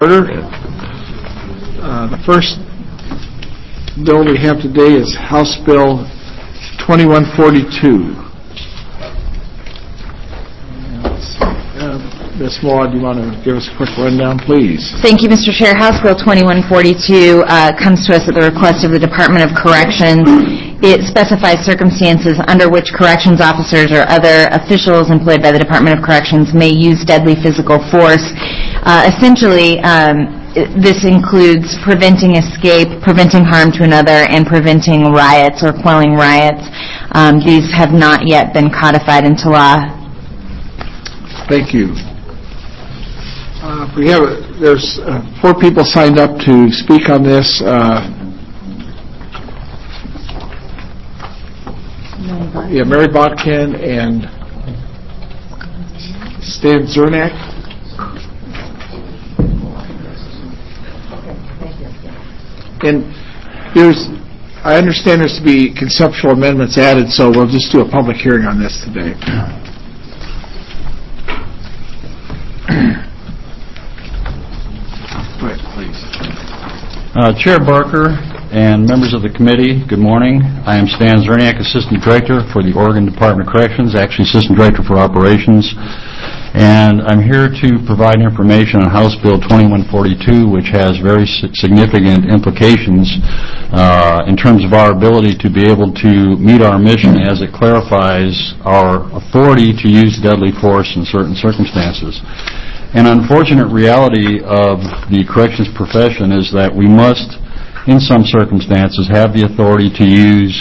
The first bill we have today is House Bill 2142. Ms. Maud, do you want to give us a quick rundown, please? Thank you, Mr. Chair. House Bill 2142 comes to us at the request of the Department of Corrections. It specifies circumstances under which corrections officers or other officials employed by the Department of Corrections may use deadly physical force. Essentially, this includes preventing escape, preventing harm to another, and preventing riots or quelling riots. These have not yet been codified into law. Thank you. There's 4 people signed up to speak on this. Mary Botkin and Stan Zernak. And I understand there's to be conceptual amendments added, so we'll just do a public hearing on this today. Go ahead, please. Chair Barker and members of the committee, good morning. I am Stan Zernak, Assistant Director for the Oregon Department of Corrections, actually Assistant Director for Operations. And I'm here to provide information on House Bill 2142, which has very significant implications in terms of our ability to be able to meet our mission as it clarifies our authority to use deadly force in certain circumstances. An unfortunate reality of the corrections profession is that we must, in some circumstances, have the authority to use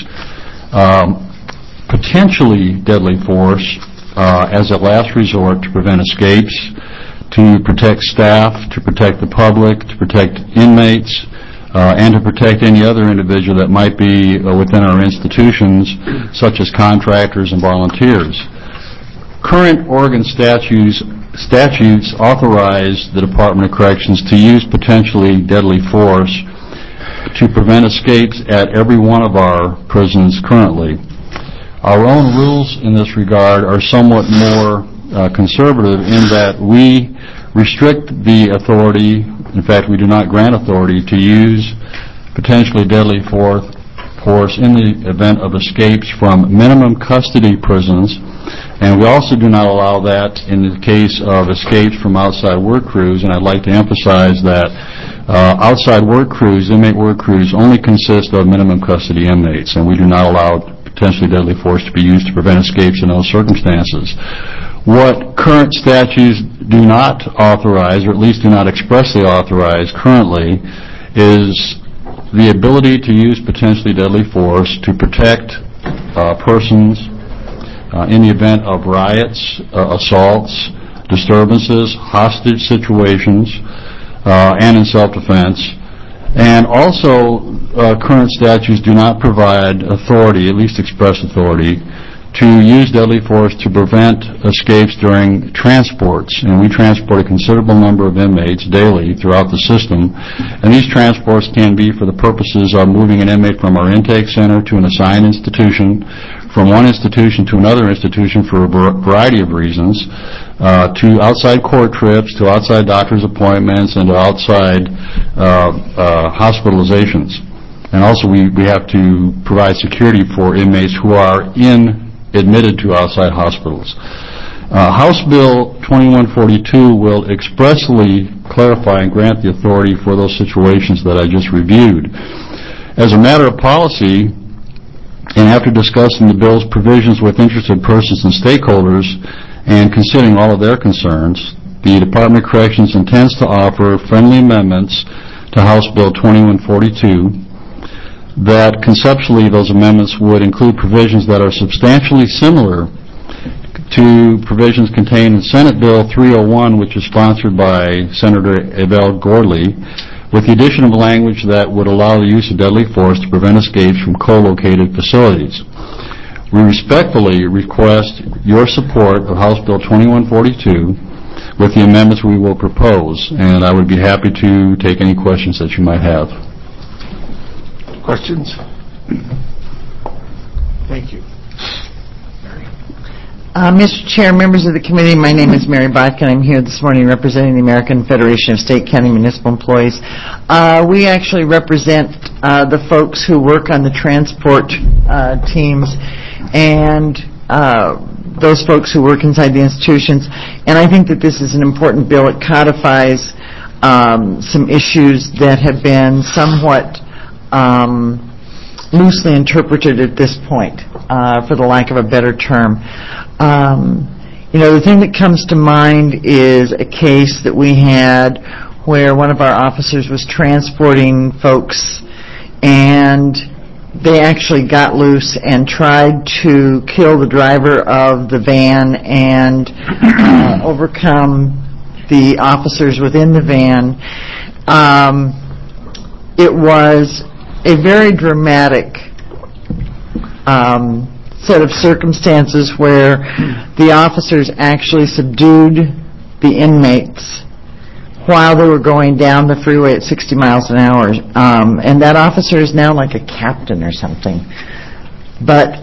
potentially deadly force as a last resort to prevent escapes, to protect staff, to protect the public, to protect inmates, and to protect any other individual that might be within our institutions, such as contractors and volunteers. Current Oregon statutes authorize the Department of Corrections to use potentially deadly force to prevent escapes at every one of our prisons currently. Our own rules in this regard are somewhat more conservative in that we restrict the authority, in fact we do not grant authority to use potentially deadly force in the event of escapes from minimum custody prisons, and we also do not allow that in the case of escapes from outside work crews. And I'd like to emphasize that outside work crews, inmate work crews, only consist of minimum custody inmates, and we do not allow potentially deadly force to be used to prevent escapes in those circumstances. What current statutes do not authorize, or at least do not expressly authorize currently, is the ability to use potentially deadly force to protect persons in the event of riots, assaults, disturbances, hostage situations, and in self-defense. And also, current statutes do not provide authority, at least express authority, to use deadly force to prevent escapes during transports. And we transport a considerable number of inmates daily throughout the system. And these transports can be for the purposes of moving an inmate from our intake center to an assigned institution, from one institution to another institution for a variety of reasons, to outside court trips, to outside doctor's appointments, and to outside hospitalizations. And also we have to provide security for inmates who are admitted to outside hospitals. House Bill 2142 will expressly clarify and grant the authority for those situations that I just reviewed. As a matter of policy, and after discussing the bill's provisions with interested persons and stakeholders and considering all of their concerns, the Department of Corrections intends to offer friendly amendments to House Bill 2142 that conceptually those amendments would include provisions that are substantially similar to provisions contained in Senate Bill 301, which is sponsored by Senator Abel Gordley, with the addition of language that would allow the use of deadly force to prevent escapes from co-located facilities. We respectfully request your support of House Bill 2142 with the amendments we will propose, and I would be happy to take any questions that you might have. Questions? Thank you. Mr. Chair, members of the committee, my name is Mary Bodkin. I'm here this morning representing the American Federation of State, County, Municipal Employees. We actually represent the folks who work on the transport teams and those folks who work inside the institutions. And I think that this is an important bill. It codifies some issues that have been somewhat loosely interpreted at this point, for the lack of a better term. The thing that comes to mind is a case that we had where one of our officers was transporting folks and they actually got loose and tried to kill the driver of the van and overcome the officers within the van. It was a very dramatic set of circumstances where the officers actually subdued the inmates while they were going down the freeway at 60 miles an hour. And that officer is now like a captain or something. But,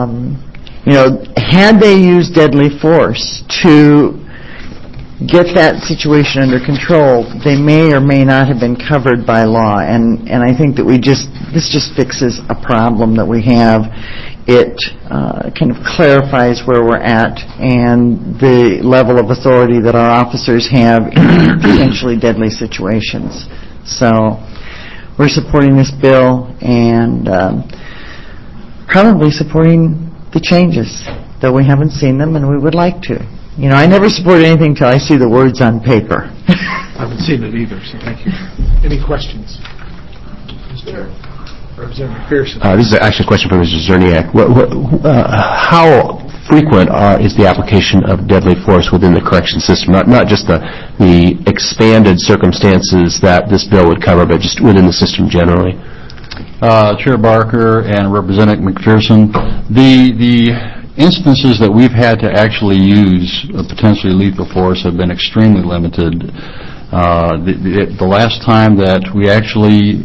had they used deadly force to get that situation under control, they may or may not have been covered by law. And I think that this just fixes a problem that we have. It kind of clarifies where we're at and the level of authority that our officers have in potentially deadly situations. So we're supporting this bill and probably supporting the changes, though we haven't seen them and we would like to. I never support anything till I see the words on paper. I haven't seen it either, so thank you. Any questions? Representative Pearson. This is actually a question for Mr. Zerniak. How frequent is the application of deadly force within the correction system? Not just the expanded circumstances that this bill would cover, but just within the system generally. Chair Barker and Representative McPherson, the instances that we've had to actually use potentially lethal force have been extremely limited. The last time that we actually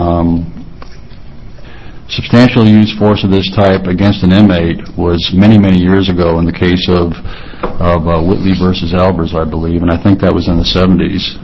substantially used force of this type against an inmate was many, many years ago in the case of Whitley versus Albers, I believe, and I think that was in the 70s.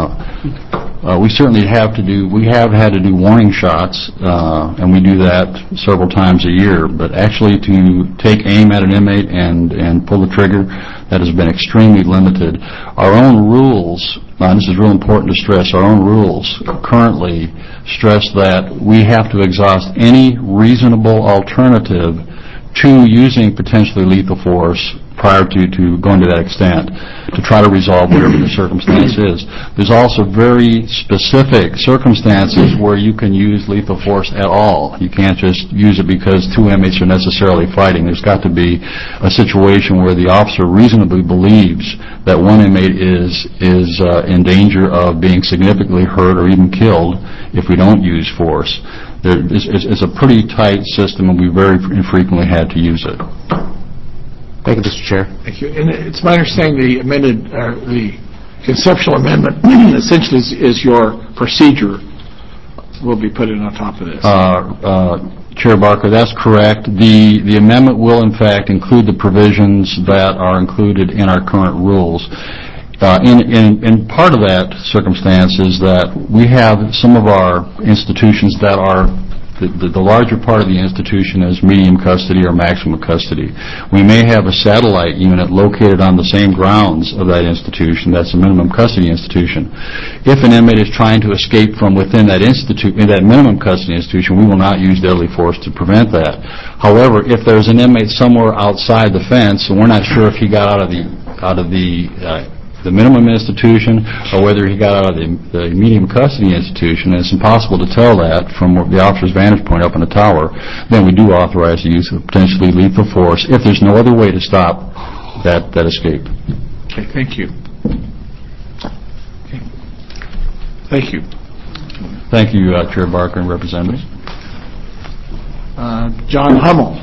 We certainly have had to do warning shots, and we do that several times a year, but actually to take aim at an inmate and pull the trigger, that has been extremely limited. Our own rules, this is real important to stress, our own rules currently stress that we have to exhaust any reasonable alternative to using potentially lethal force prior to going to that extent to try to resolve whatever the circumstance is. There's also very specific circumstances where you can use lethal force at all. You can't just use it because two inmates are necessarily fighting. There's got to be a situation where the officer reasonably believes that one inmate is in danger of being significantly hurt or even killed if we don't use force. It's a pretty tight system, and we very infrequently had to use it. Thank you, Mr. Chair. Thank you. And it's my understanding the conceptual amendment essentially is your procedure will be put in on top of this. Chair Barker, that's correct. The amendment will, in fact, include the provisions that are included in our current rules. In part of that circumstance is that we have some of our institutions that are the larger part of the institution is medium custody or maximum custody. We may have a satellite unit located on the same grounds of that institution. That's a minimum custody institution. If an inmate is trying to escape from within that minimum custody institution, we will not use deadly force to prevent that. However, if there's an inmate somewhere outside the fence and we're not sure if he got out of the minimum institution or whether he got out of the medium custody institution, and it's impossible to tell that from the officer's vantage point up in the tower, then we do authorize the use of potentially lethal force if there's no other way to stop that escape. Okay, thank you. Okay. Thank you. Thank you, Chair Barker and representatives. John Hummel.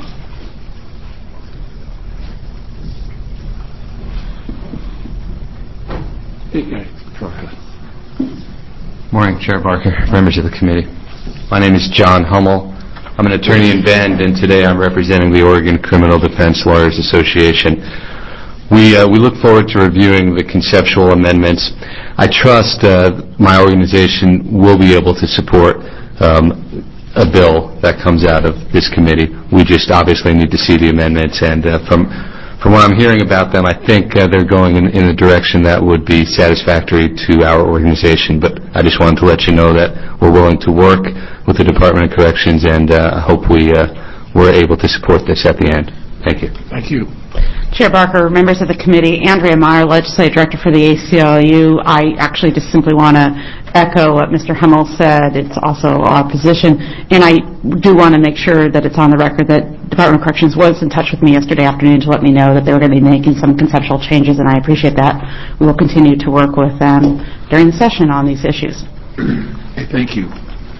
Morning, Chair Barker, members of the committee. My name is John Hummel. I'm an attorney in Bend, and today I'm representing the Oregon Criminal Defense Lawyers Association. We look forward to reviewing the conceptual amendments. I trust my organization will be able to support a bill that comes out of this committee. We just obviously need to see the amendments, and from what I'm hearing about them, I think they're going in a direction that would be satisfactory to our organization. But I just wanted to let you know that we're willing to work with the Department of Corrections, and I hope we're able to support this at the end. Thank you. Thank you. Chair Barker, members of the committee, Andrea Meyer, Legislative Director for the ACLU. I actually just simply want to echo what Mr. Hummel said. It's also our position, and I do want to make sure that it's on the record that Department of Corrections was in touch with me yesterday afternoon to let me know that they were going to be making some conceptual changes, and I appreciate that. We will continue to work with them during the session on these issues. Okay, thank you.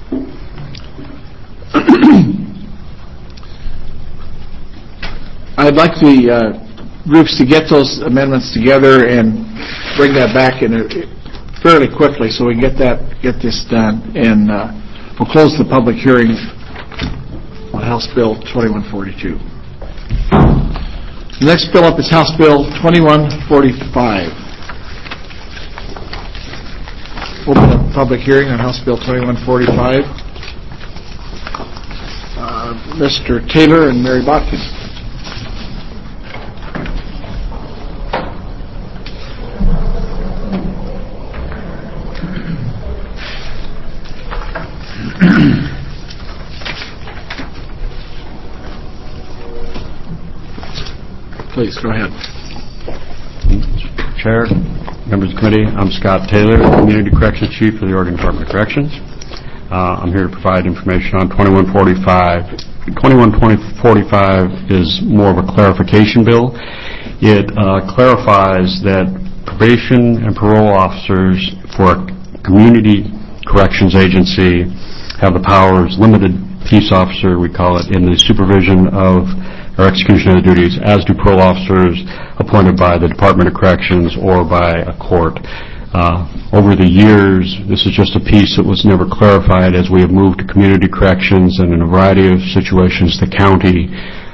I'd like the groups to get those amendments together and bring that back fairly quickly so we can get this done. And we'll close the public hearing on House Bill 2142. The next bill up is House Bill 2145. Open up public hearing on House Bill 2145. Mr. Taylor and Mary Botkin. Please, go ahead. Chair, members of the committee, I'm Scott Taylor, Community Corrections Chief for the Oregon Department of Corrections. I'm here to provide information on 2145. 2145 is more of a clarification bill. It clarifies that probation and parole officers for a community corrections agency have the powers, limited peace officer, we call it, in the supervision of or execution of the duties, as do parole officers appointed by the Department of Corrections or by a court. Over the years, this is just a piece that was never clarified. As we have moved to community corrections, and in a variety of situations, the county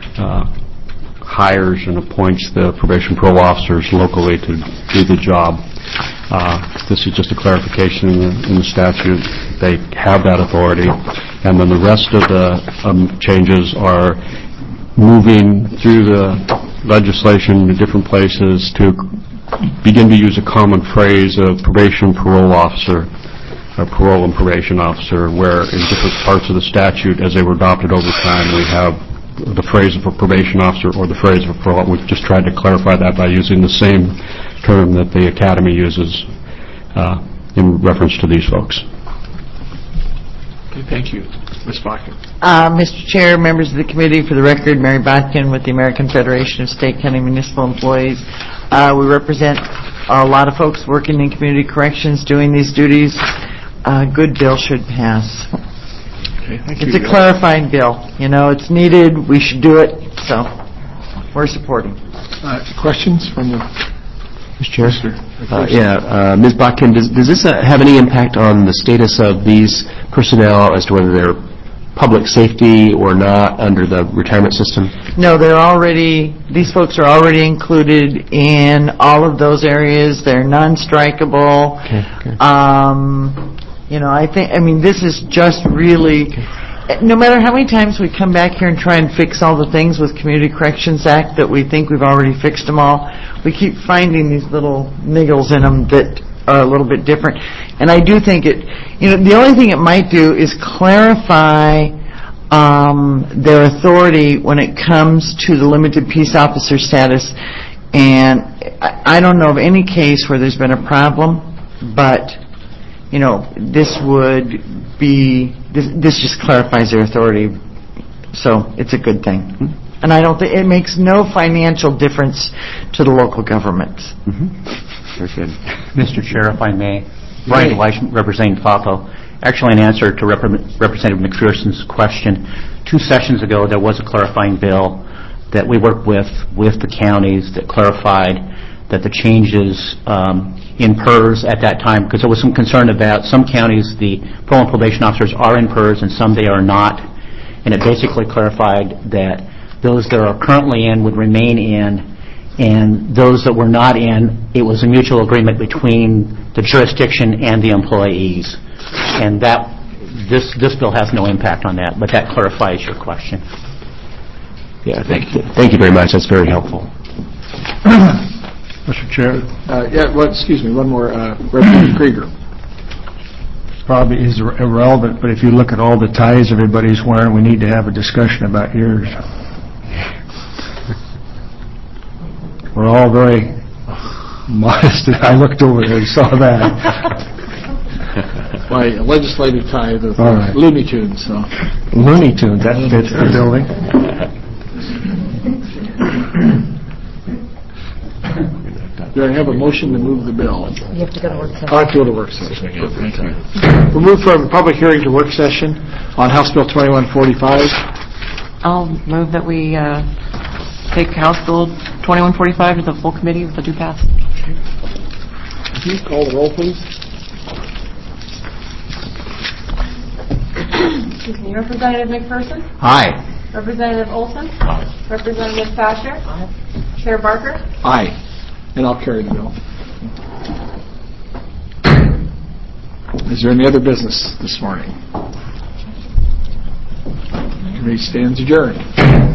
hires and appoints the probation parole officers locally to do the job. This is just a clarification in the statute. They have that authority. And then the rest of the changes are moving through the legislation in different places to begin to use a common phrase of probation parole officer, or parole and probation officer, where in different parts of the statute, as they were adopted over time, we have the phrase of a probation officer or the phrase of a parole. We've just tried to clarify that by using the same term that the Academy uses in reference to these folks. Okay, thank you. Ms. Botkin. Mr. Chair, members of the committee, for the record, Mary Botkin with the American Federation of State County Municipal Employees. We represent a lot of folks working in community corrections doing these duties. Good bill should pass. Okay, thank you. It's a clarifying bill. You know, it's needed. We should do it. So we're supporting. Questions from the Mr. Chair? Ms. Botkin, does this have any impact on the status of these personnel as to whether they're public safety or not under the retirement system? No, these folks are already included in all of those areas. They're non-strikeable. Okay. This is just really, no matter how many times we come back here and try and fix all the things with Community Corrections Act that we think we've already fixed them all, we keep finding these little niggles in them that are a little bit different. And I do think the only thing it might do is clarify their authority when it comes to the limited peace officer status. And I don't know of any case where there's been a problem, but this just clarifies their authority, so it's a good thing. Mm-hmm. And I don't think it makes no financial difference to the local governments. Mm-hmm. Very good. Mr. Chair, if I may, Brian Weiss, representing FAPO. Actually, in answer to Representative McPherson's question, 2 sessions ago there was a clarifying bill that we worked with the counties that clarified that the changes in PERS at that time, because there was some concern about some counties, the parole and probation officers are in PERS and some they are not. and it basically clarified that those that are currently in would remain in, and those that were not in, it was a mutual agreement between the jurisdiction and the employees. And that this bill has no impact on that, but that clarifies your question. Yeah, thank you very much. That's very helpful. Mr. Chair. Excuse me, one more. Representative Krieger. Probably is irrelevant, but if you look at all the ties everybody's wearing, we need to have a discussion about yours. We're all very modest. I looked over there and saw that. My legislative tie, the right. Looney Tunes. So. Looney Tunes, that fits the building. Do I have a motion to move the bill? You have to go to work session. I have to go to work session. We'll move from public hearing to work session on House Bill 2145. I'll move that we take House Bill 2145 to the full committee with the due pass. Can you call the roll, please? Excuse me. Representative McPherson? Aye. Representative Olson? Aye. Representative Thatcher? Aye. Chair Barker? Aye. And I'll carry the bill. Is there any other business this morning? Committee stands adjourned.